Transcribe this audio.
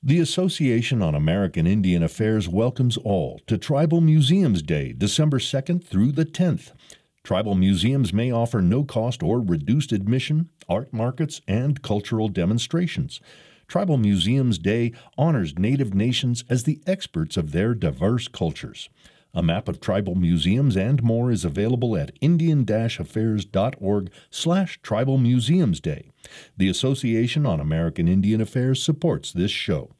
The Association on American Indian Affairs welcomes all to Tribal Museums Day, December 2nd through the 10th. Tribal museums may offer no cost or reduced admission, art markets, and cultural demonstrations. Tribal Museums Day honors Native nations as the experts of their diverse cultures. A map of tribal museums and more is available at indian-affairs.org/Tribal Museums Day. The Association on American Indian Affairs supports this show.